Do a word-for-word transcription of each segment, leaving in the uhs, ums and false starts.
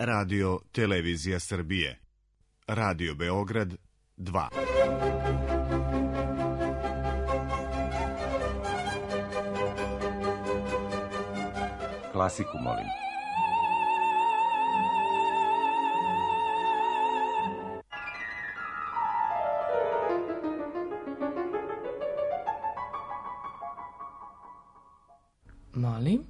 Radio Televizija Srbije. Radio Beograd dva. Klasiku molim. Molim?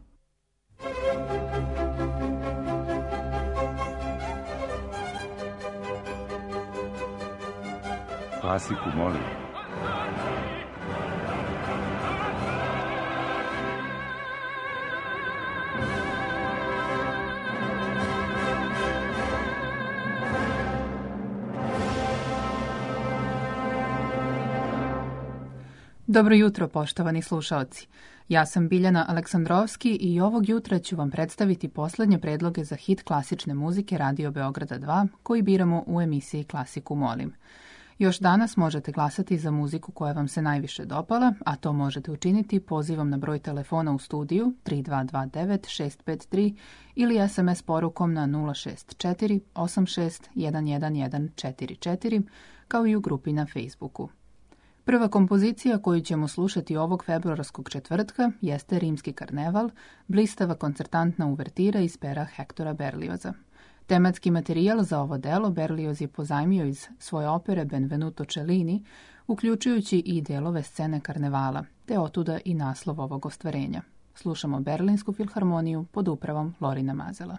Klasiku molim. Dobro jutro, poštovani slušaoci. Ja sam Biljana Aleksandrovski i ovog jutra ću vam predstaviti poslednje predloge za hit klasične muzike Radio Beograda dva, koji biramo u emisiji Klasiku molim. Još danas možete glasati za muziku koja vam se najviše dopala, a to možete učiniti pozivom na broj telefona u studiju tri dva dva devet šest pet tri ili es em es porukom na nula šest četiri osam šest jedan jedan jedan četiri četiri, kao i u grupi na Facebooku. Prva kompozicija koju ćemo slušati ovog februarskog četvrtka jeste Rimski karneval, blistava koncertantna uvertira iz pera Hektora Berlioza. Tematski materijal za ovo delo Berlioz je pozajmio iz svoje opere Benvenuto Cellini, uključujući i delove scene karnevala, te otuda i naslov ovog ostvarenja. Slušamo Berlinsku filharmoniju pod upravom Lorina Mazela.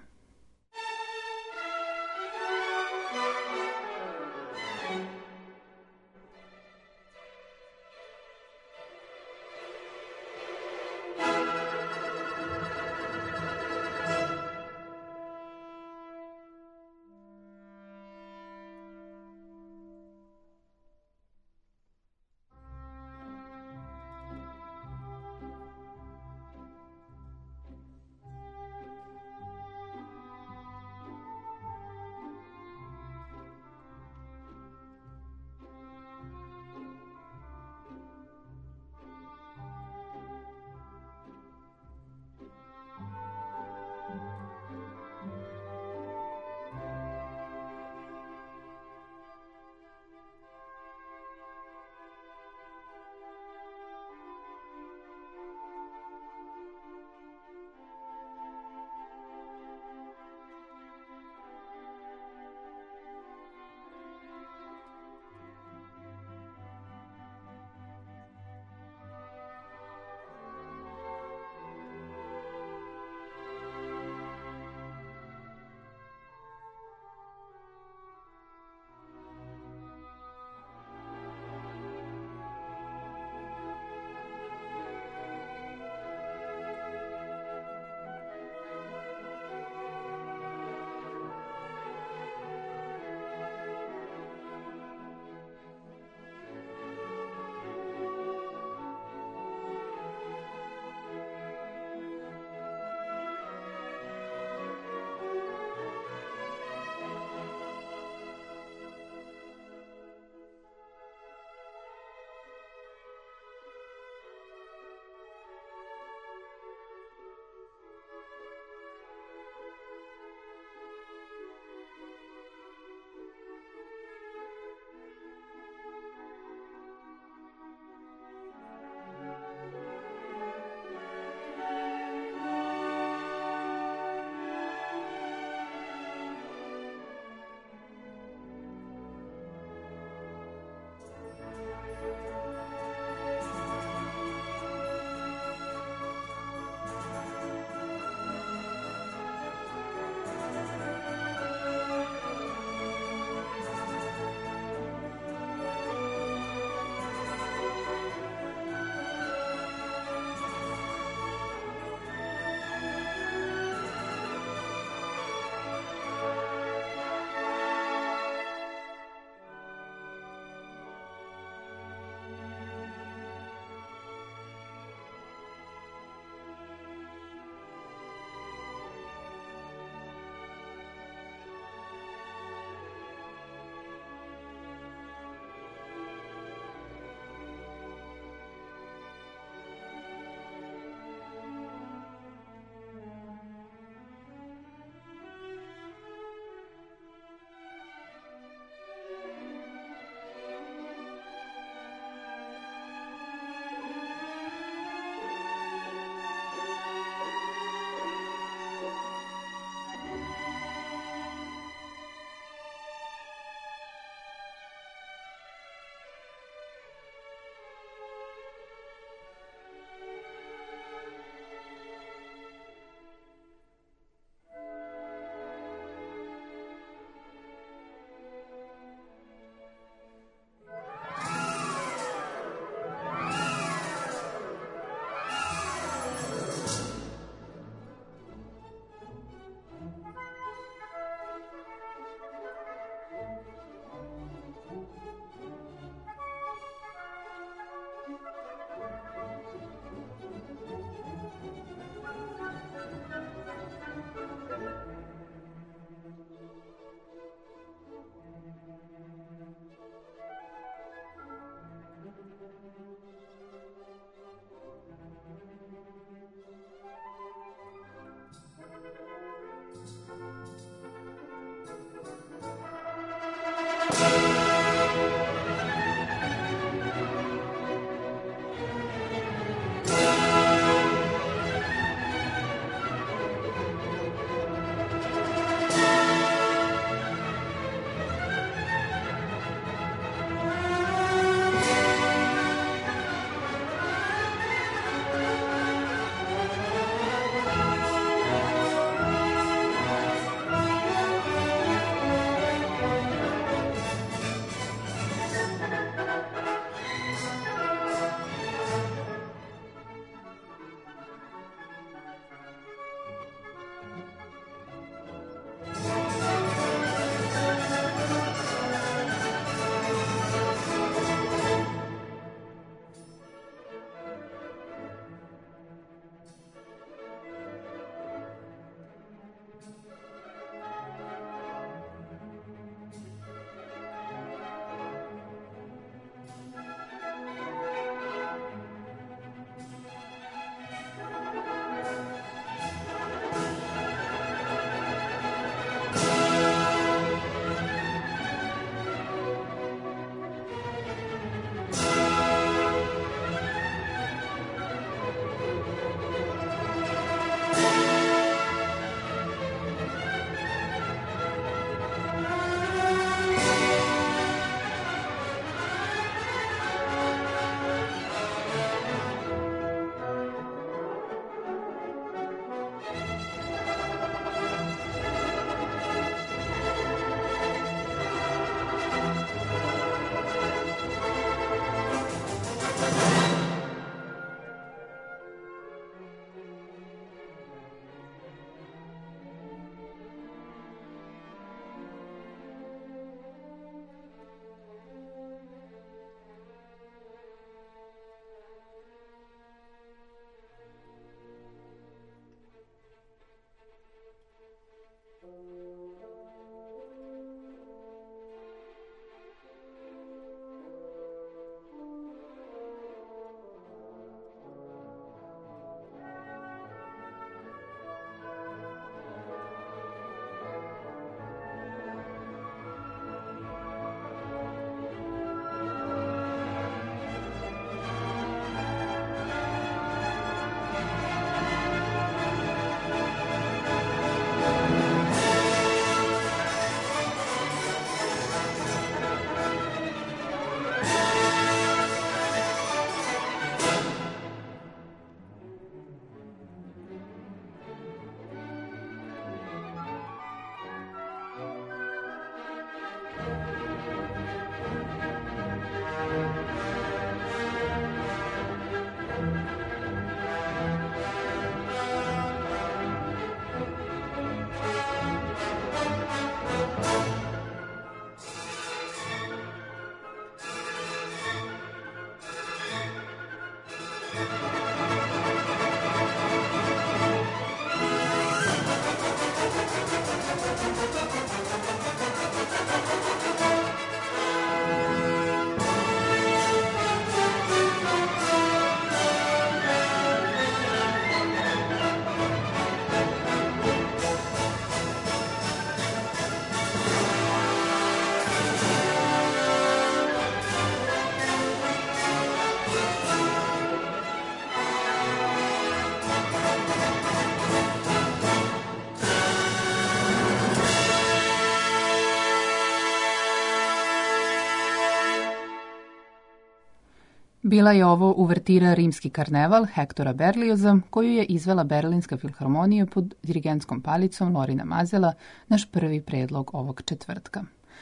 Bila je ovo uvertira Rimski karneval Hektora Berlioza, koju je izvela Berlinska filharmonija pod dirigentskom palicom Lorina Mazela, naš prvi predlog ovog četvrtka.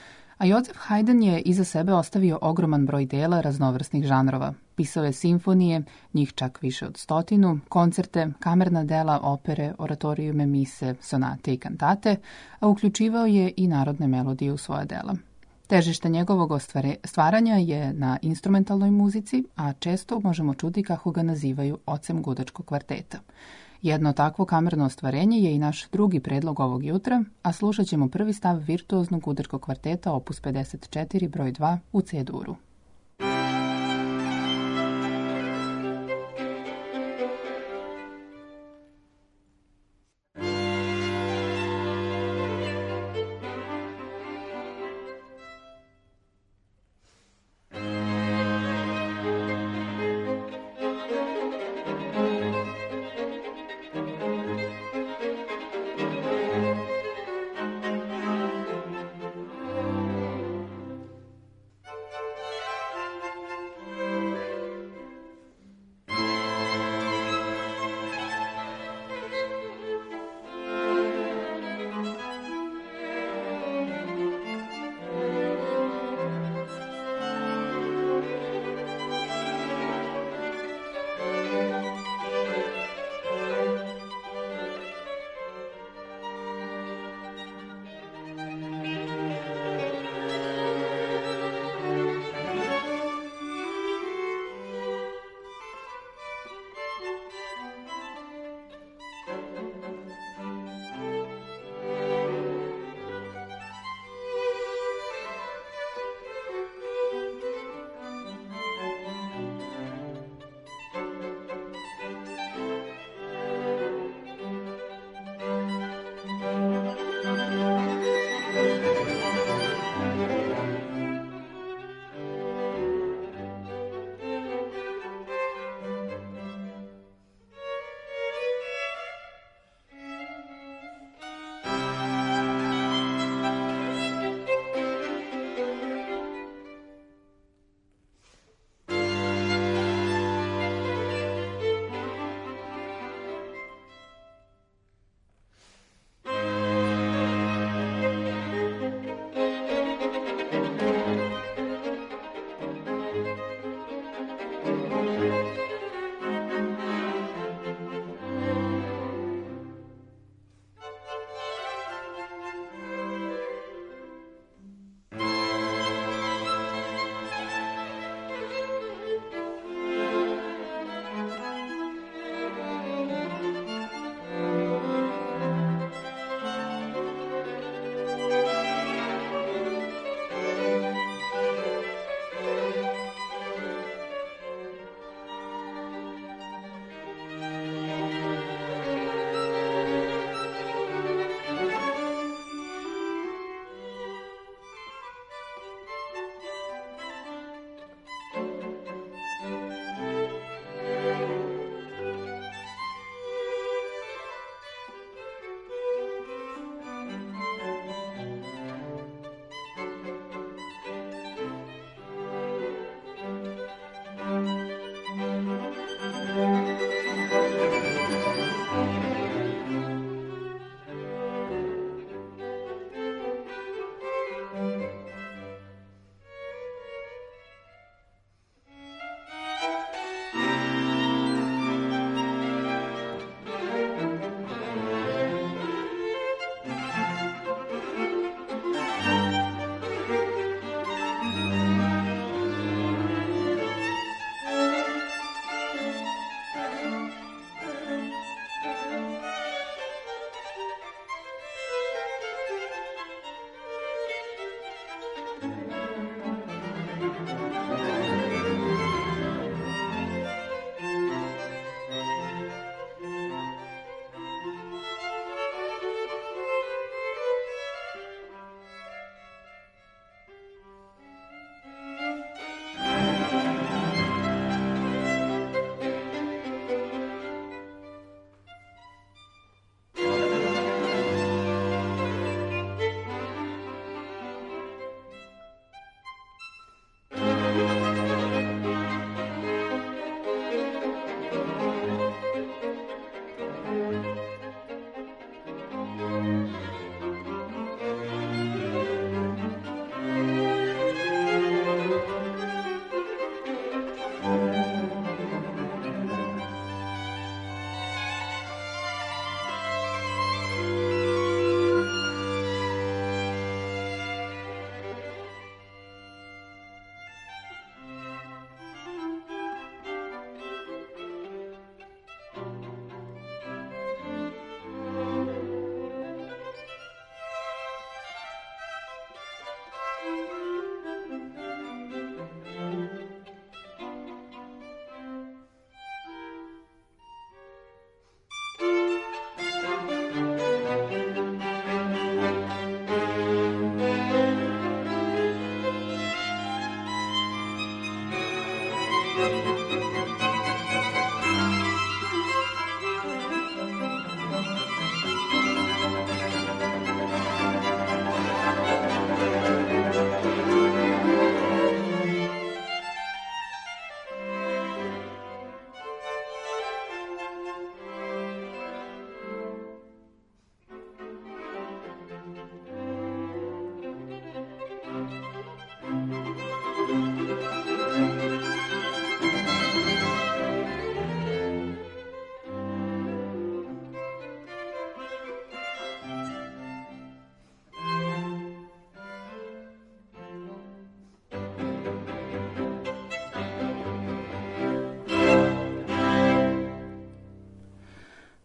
A Josef Haydn je iza sebe ostavio ogroman broj dela raznovrsnih žanrova. Pisao je simfonije, njih čak više od stotinu, koncerte, kamerna dela, opere, oratorijume, mise, sonate i kantate, a uključivao je i narodne melodije u svoja dela. Težište njegovog stvaranja je na instrumentalnoj muzici, a često možemo čuti kako ga nazivaju ocem gudačkog kvarteta. Jedno takvo kamerno ostvarenje je i naš drugi predlog ovog jutra, a slušat ćemo prvi stav virtuoznog gudačkog kvarteta opus pedeset četiri broj dva u C-duru.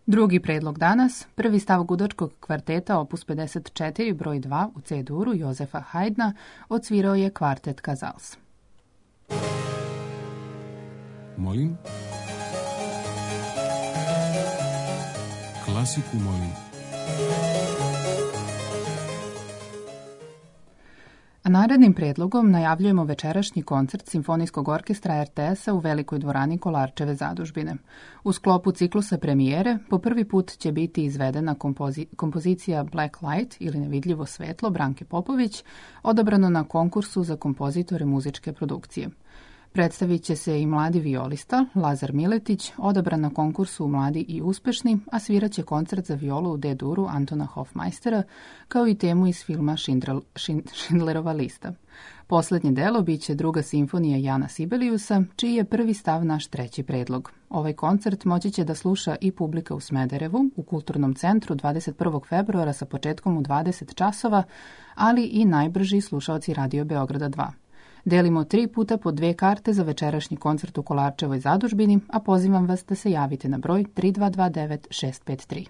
Drugi predlog danas, prvi stav gudačkog kvarteta opus pedeset četiri broj dva u C-duru Jozefa Haydna odsvirao je kvartet Casals. Molim? Klasiku molim. A narednim predlogom najavljujemo večerašnji koncert Simfonijskog orkestra er te es-a u velikoj dvorani Kolarčeve zadužbine. U sklopu ciklusa premijere po prvi put će biti izvedena kompozi- kompozicija Black Light ili Nevidljivo svetlo Branke Popović, odabrano na konkursu za kompozitore muzičke produkcije. Predstavit će se i mladi violista Lazar Miletić, odabran na konkursu Mladi i uspešni, a svirat će koncert za violu u D-duru Antona Hofmeistera, kao i temu iz filma Schindler, Schindlerova lista. Poslednje delo bit će druga simfonija Jana Sibeliusa, čiji je prvi stav naš treći predlog. Ovaj koncert moći će da sluša i publika u Smederevu, u Kulturnom centru dvadeset prvog februara sa početkom u dvadeset časova, ali i najbrži slušaoci Radio Beograda dva. Delimo tri puta po dve karte za večerašnji koncert u Kolarčevoj zadužbini, a pozivam vas da se javite na broj tri dva dva devet šest pet tri.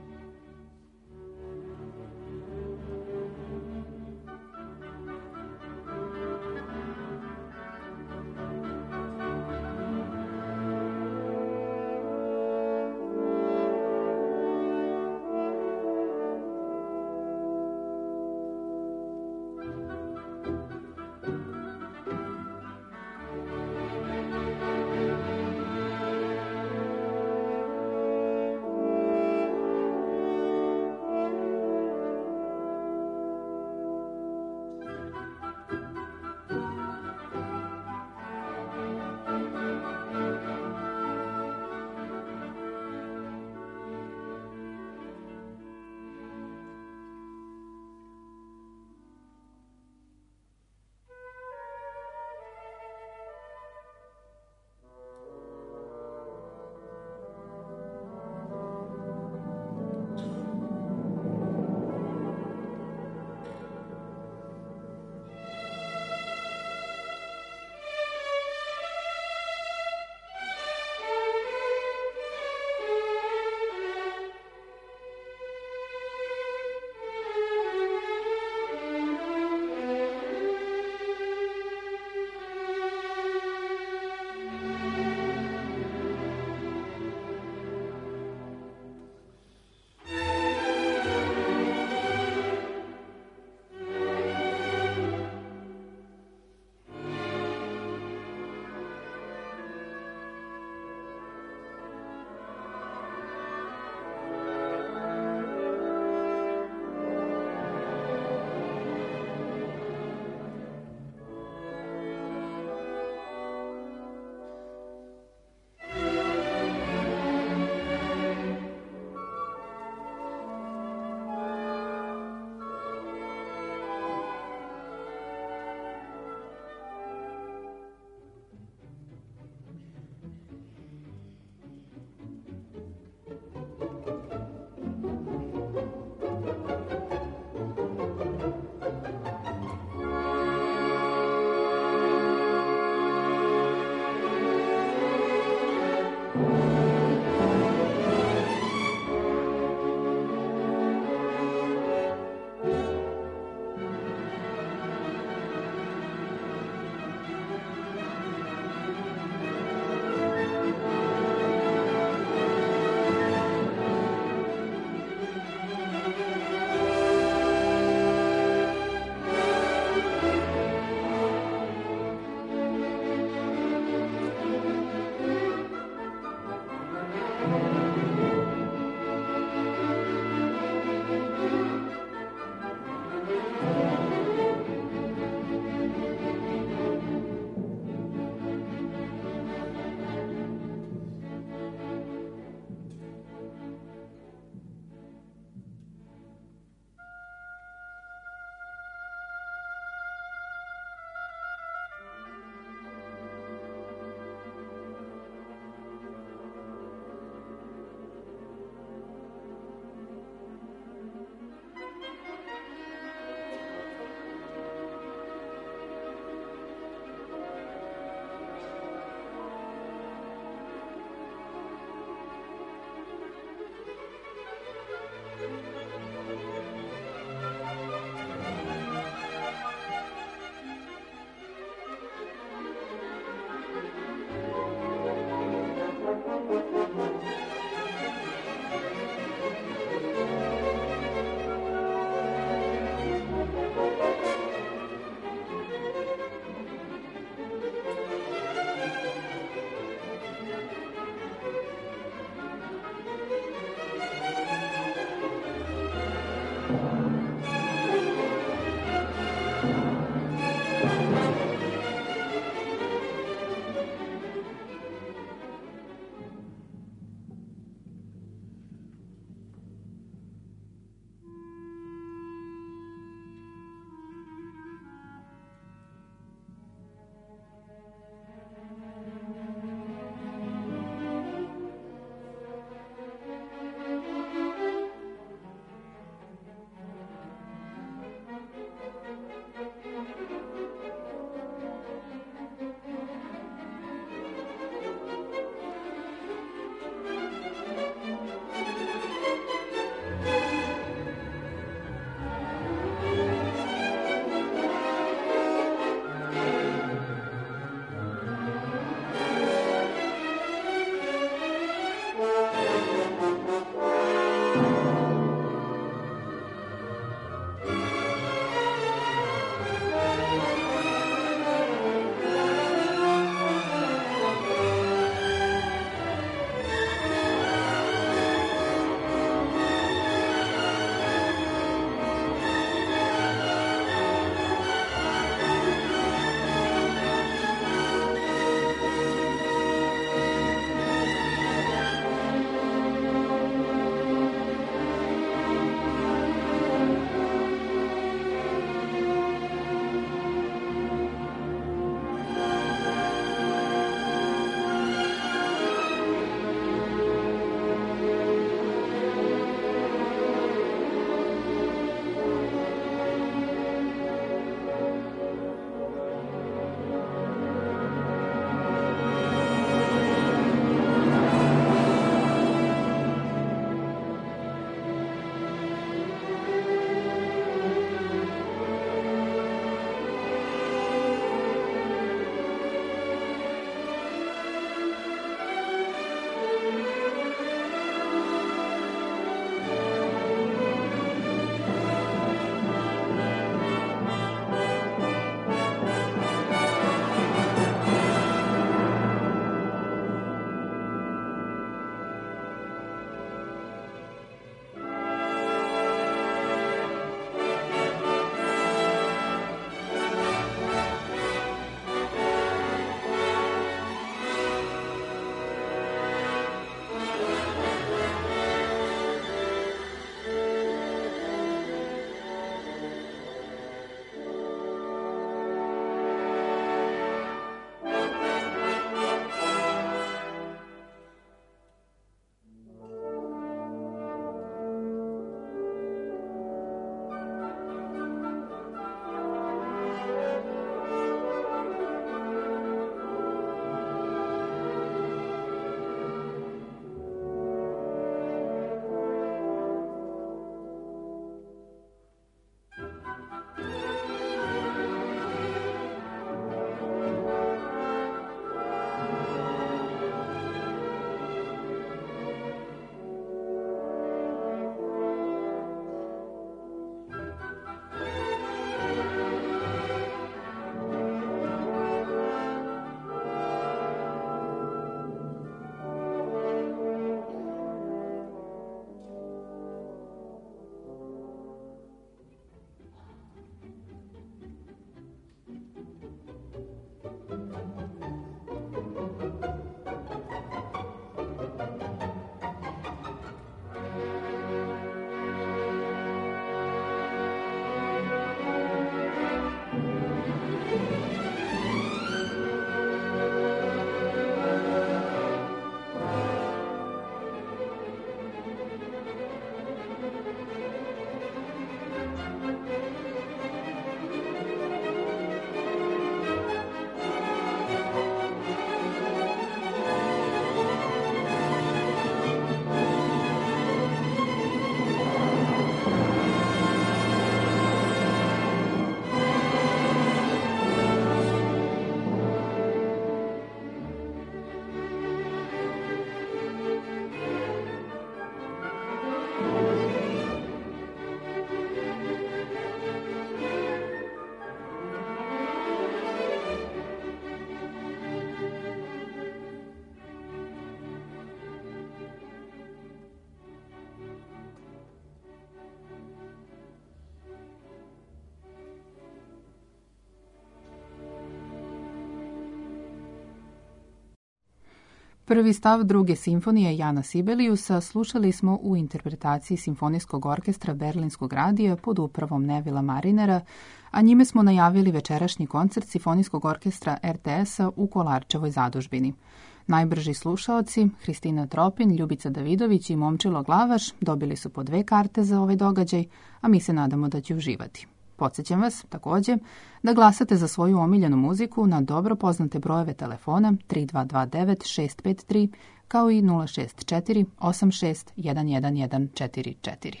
Prvi stav druge simfonije Jana Sibeliusa slušali smo u interpretaciji Simfonijskog orkestra Berlinskog radija pod upravom Nevila Marinera, a njime smo najavili večerašnji koncert Simfonijskog orkestra er te es-a u Kolarčevoj zadužbini. Najbrži slušaoci, Hristina Tropin, Ljubica Davidović i Momčilo Glavaš, dobili su po dve karte za ovaj događaj, a mi se nadamo da će uživati. Podsjećam vas, također, da glasate za svoju omiljenu muziku na dobro poznate brojeve telefona tri dva dva devet šest pet tri kao i nula šest četiri osam šest jedan jedan jedan četiri četiri.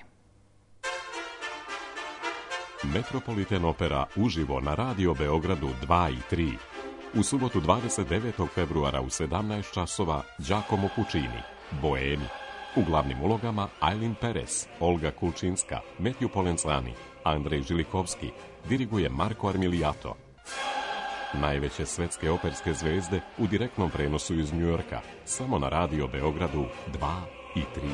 Metropolitan Opera uživo na Radio Beogradu dva i tri. U subotu dvadeset devetog februara u sedamnaest časova Giacomo Puccini, Boemi. U glavnim ulogama Aylin Perez, Olga Kulčinska, Matthew Polenzani, Andrej Žilikovski, diriguje Marko Armiliato. Najveće svetske operske zvezde u direktnom prenosu iz Njujorka, samo na Radio Beogradu dva i tri.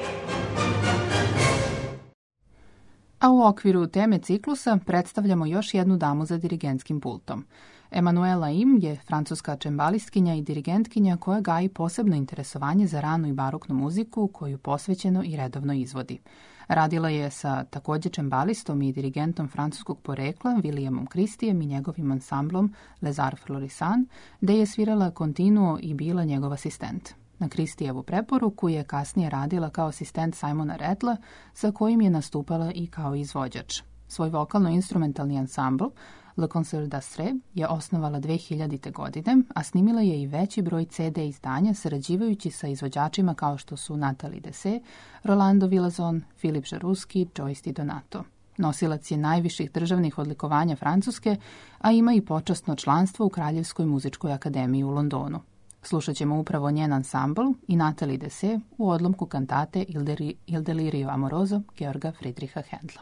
A u okviru teme ciklusa predstavljamo još jednu damu za dirigentskim pultom. Emanuela Im je francuska čembalistkinja i dirigentkinja koja gaji posebno interesovanje za ranu i baroknu muziku koju posvećeno i redovno izvodi. Radila je sa također čembalistom i dirigentom francuskog porekla Williamom Christijem i njegovim ansamblom Les Arts Florissants, gde je svirala kontinuo i bila njegov asistent. Na Christijevu preporuku je kasnije radila kao asistent Simona Rattla, sa kojim je nastupala i kao izvođač. Svoj vokalno-instrumentalni ansambl Le Concert d'Astre je osnovala dve hiljadite. godine, a snimila je i veći broj ce de izdanja sarađivajući sa izvođačima kao što su Nathalie Dessay, Rolando Villazon, Filip Žaruski, Joyce Di Donato. Nosilac je najviših državnih odlikovanja Francuske, a ima i počasno članstvo u Kraljevskoj muzičkoj akademiji u Londonu. Slušat ćemo upravo njen ansambl i Nathalie Dessay u odlomku kantate Il Delirio Amoroso Georga Friedricha Händla.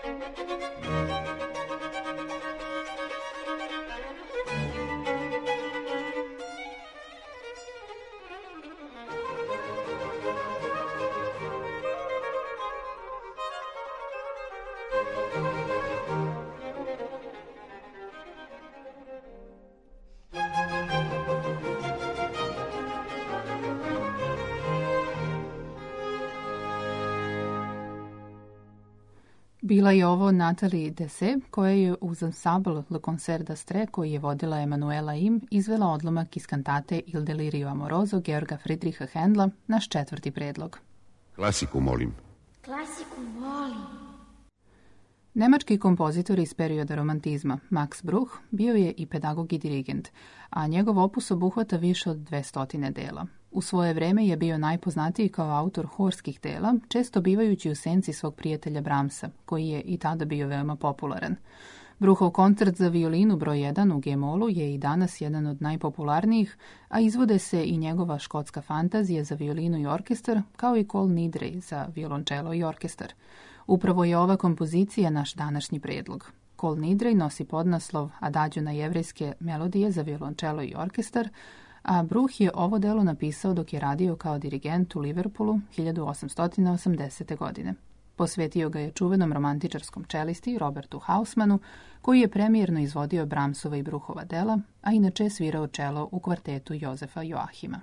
Bila je ovo Nathalie Dessay, koja je uz ansambl Le Concert d'Astre, koji je vodila Emanuela Im, izvela odlomak iz kantate Il Delirio Amoroso Georga Friedricha Händla, naš četvrti predlog. Klasiku, molim. Klasiku, molim. Nemački kompozitor iz perioda romantizma, Max Bruch, bio je i pedagog i dirigent, a njegov opus obuhvata više od dvestotine dela. U svoje vreme je bio najpoznatiji kao autor horskih dela, često bivajući u senci svog prijatelja Brahmsa, koji je i tada bio veoma popularan. Bruchov koncert za violinu broj jedan u G-molu je i danas jedan od najpopularnijih, a izvode se i njegova škotska fantazija za violinu i orkestar, kao i Kol Nidre za violončelo i orkestar. Upravo je ova kompozicija naš današnji predlog. Kol Nidre nosi podnaslov Adagio na jevrejske melodije za violončelo i orkestar, a Bruch je ovo delo napisao dok je radio kao dirigent u Liverpoolu hiljadu osamsto osamdesete. godine. Posvetio ga je čuvenom romantičarskom čelisti Robertu Hausmanu, koji je premijerno izvodio Brahmsova i Bruchova dela, a inače je svirao čelo u kvartetu Jozefa Joahima.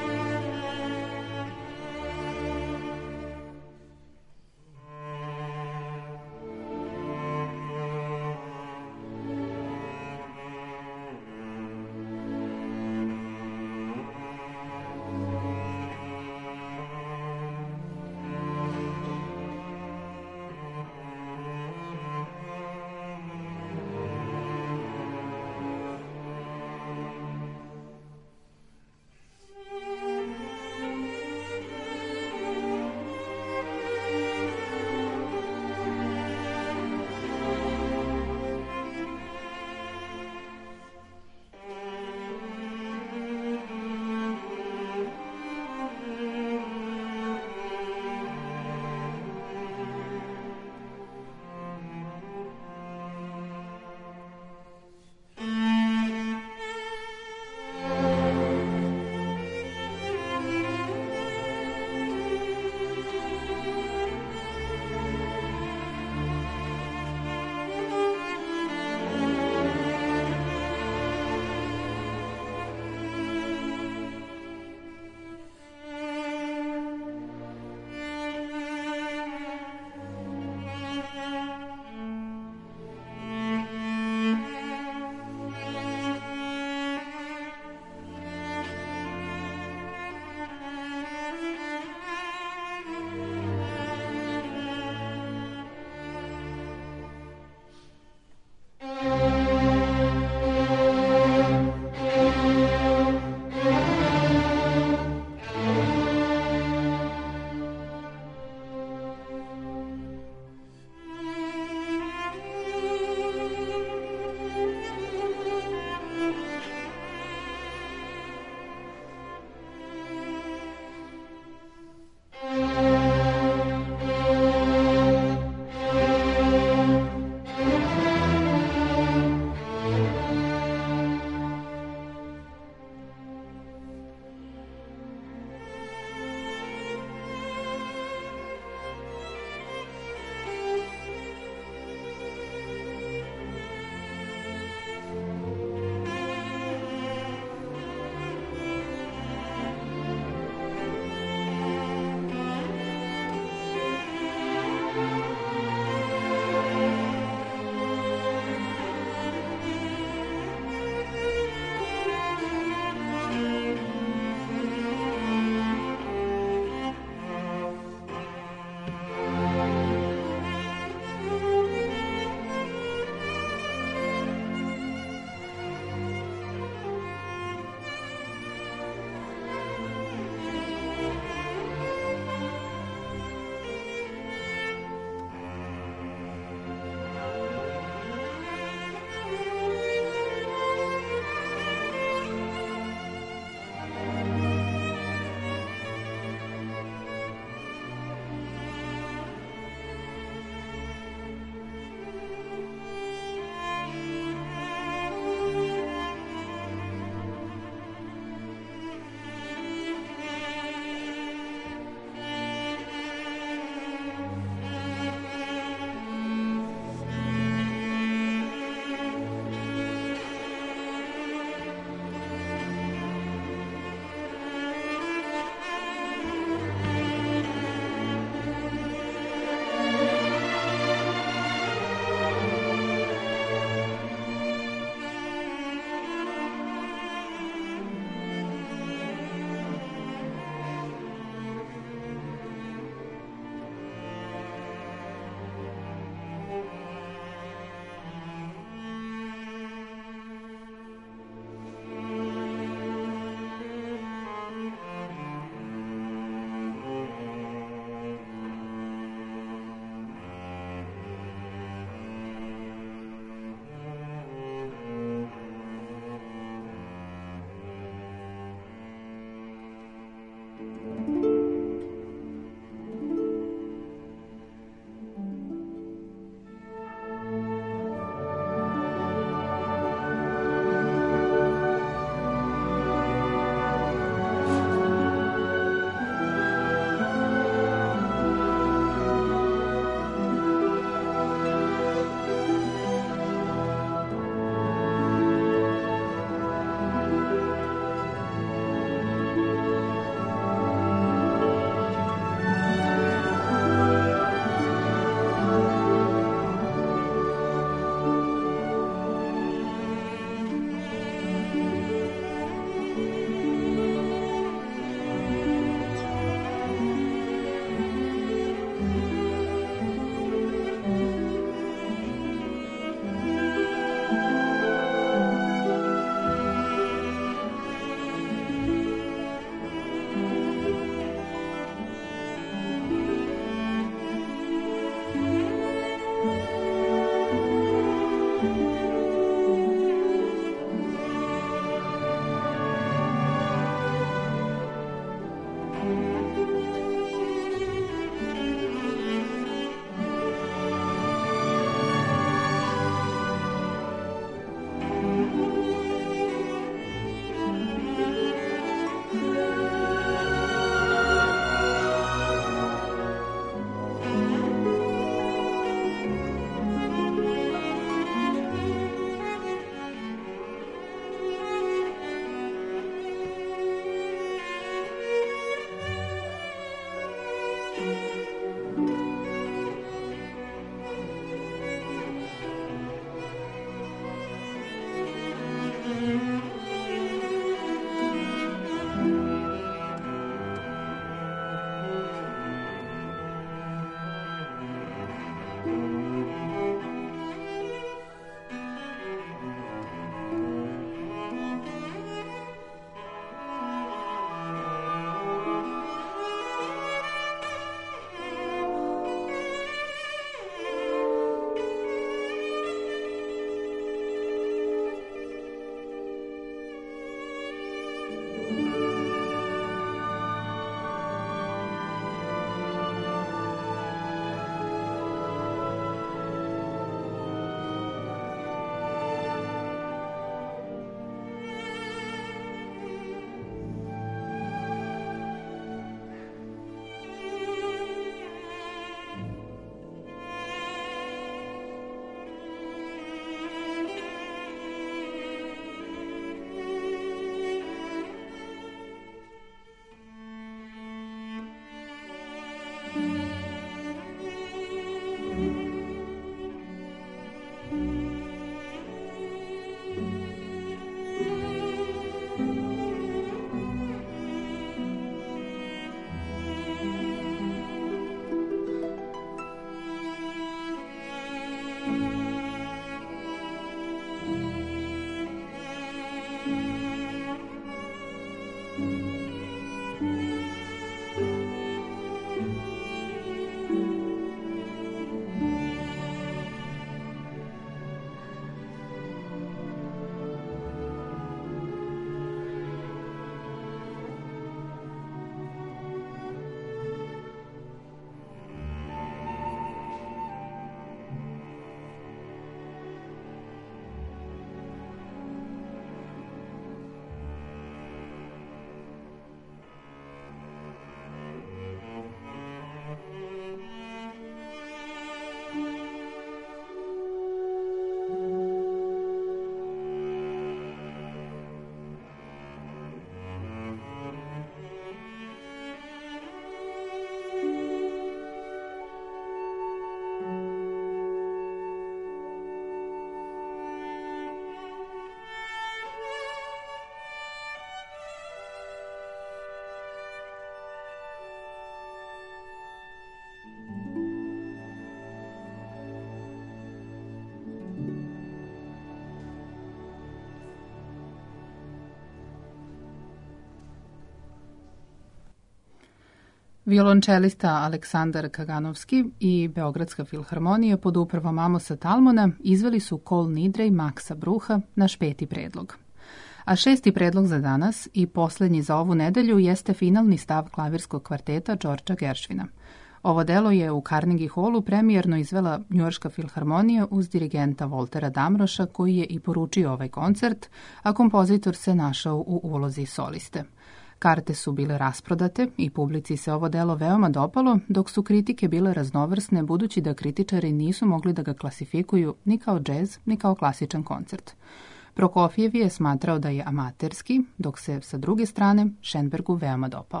Violončelista Aleksandar Kaganovski i Beogradska filharmonija pod upravom Amosa Talmona izveli su Kol Nidre i Maksa Bruha, naš peti predlog. A šesti predlog za danas i posljednji za ovu nedelju jeste finalni stav klavirskog kvarteta Georgea Gershwina. Ovo delo je u Carnegie Hallu premijerno izvela Njujorška filharmonija uz dirigenta Voltera Damroša, koji je i poručio ovaj koncert, a kompozitor se našao u ulozi soliste. Karte su bile rasprodate i publici se ovo delo veoma dopalo, dok su kritike bile raznovrsne budući da kritičari nisu mogli da ga klasifikuju ni kao džez, ni kao klasičan koncert. Prokofjev je smatrao da je amaterski, dok se sa druge strane Schoenbergu veoma dopao.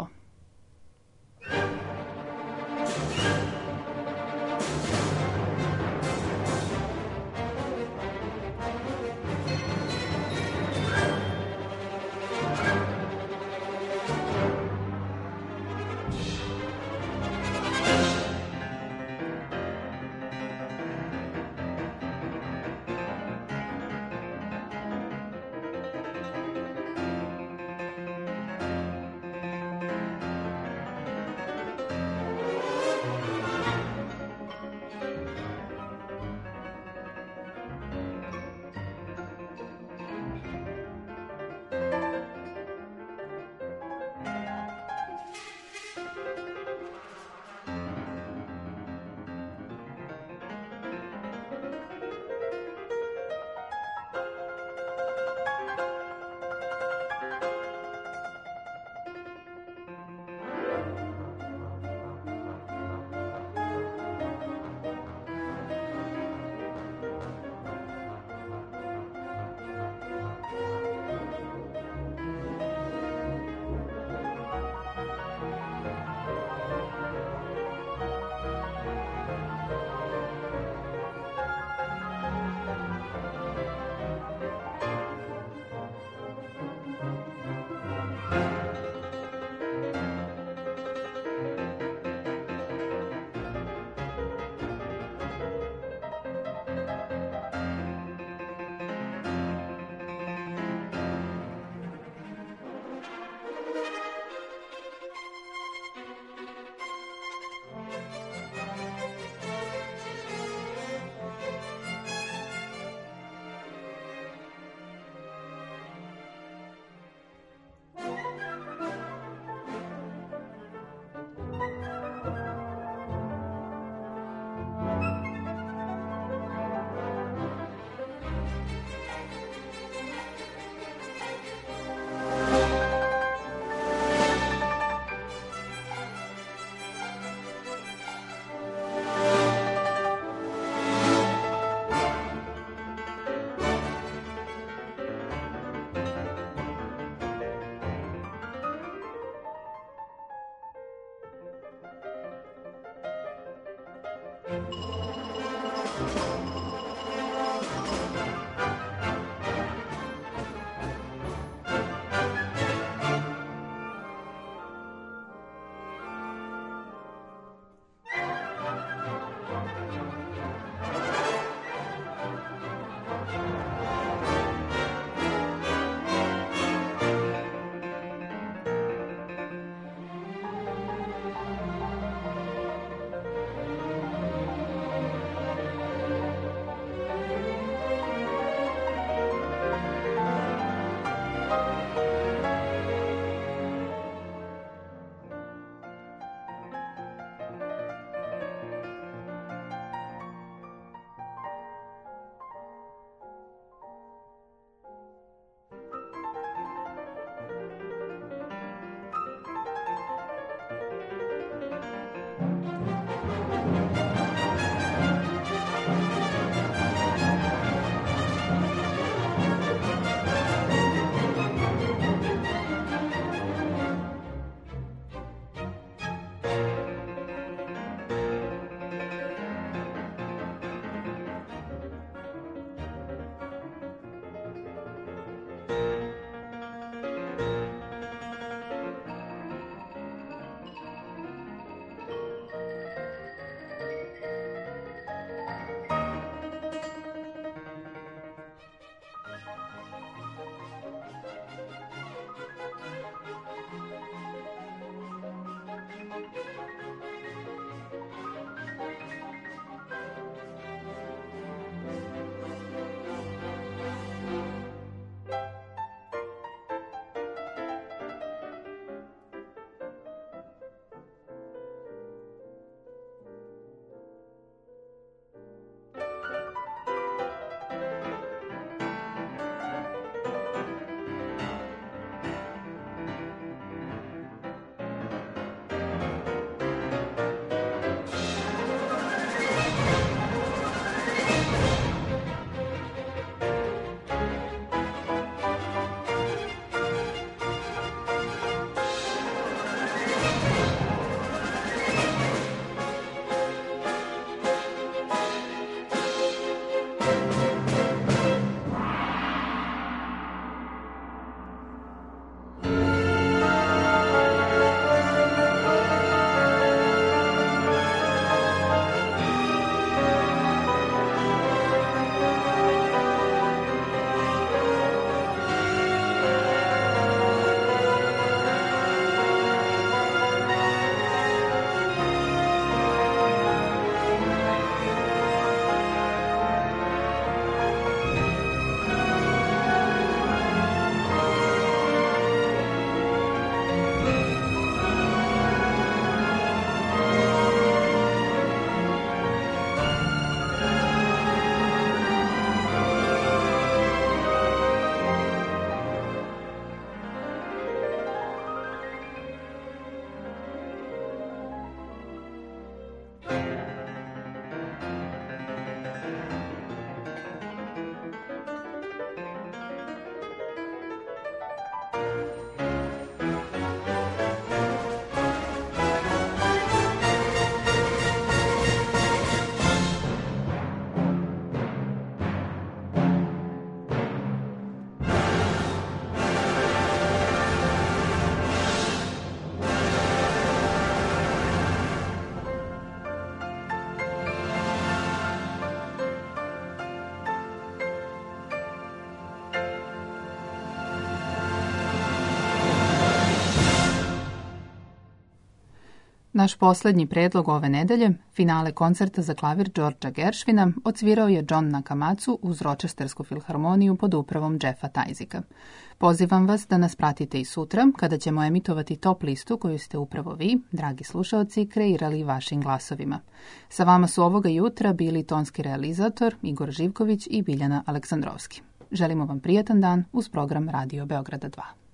Naš posljednji predlog ove nedelje, finale koncerta za klavir Georgea Gershwina, odsvirao je John Nakamatsu uz Rochestersku filharmoniju pod upravom Jeffa Tajzika. Pozivam vas da nas pratite i sutra, kada ćemo emitovati top listu koju ste upravo vi, dragi slušaoci, kreirali vašim glasovima. Sa vama su ovoga jutra bili tonski realizator Igor Živković i Biljana Aleksandrovski. Želimo vam prijatan dan uz program Radio Beograda dva.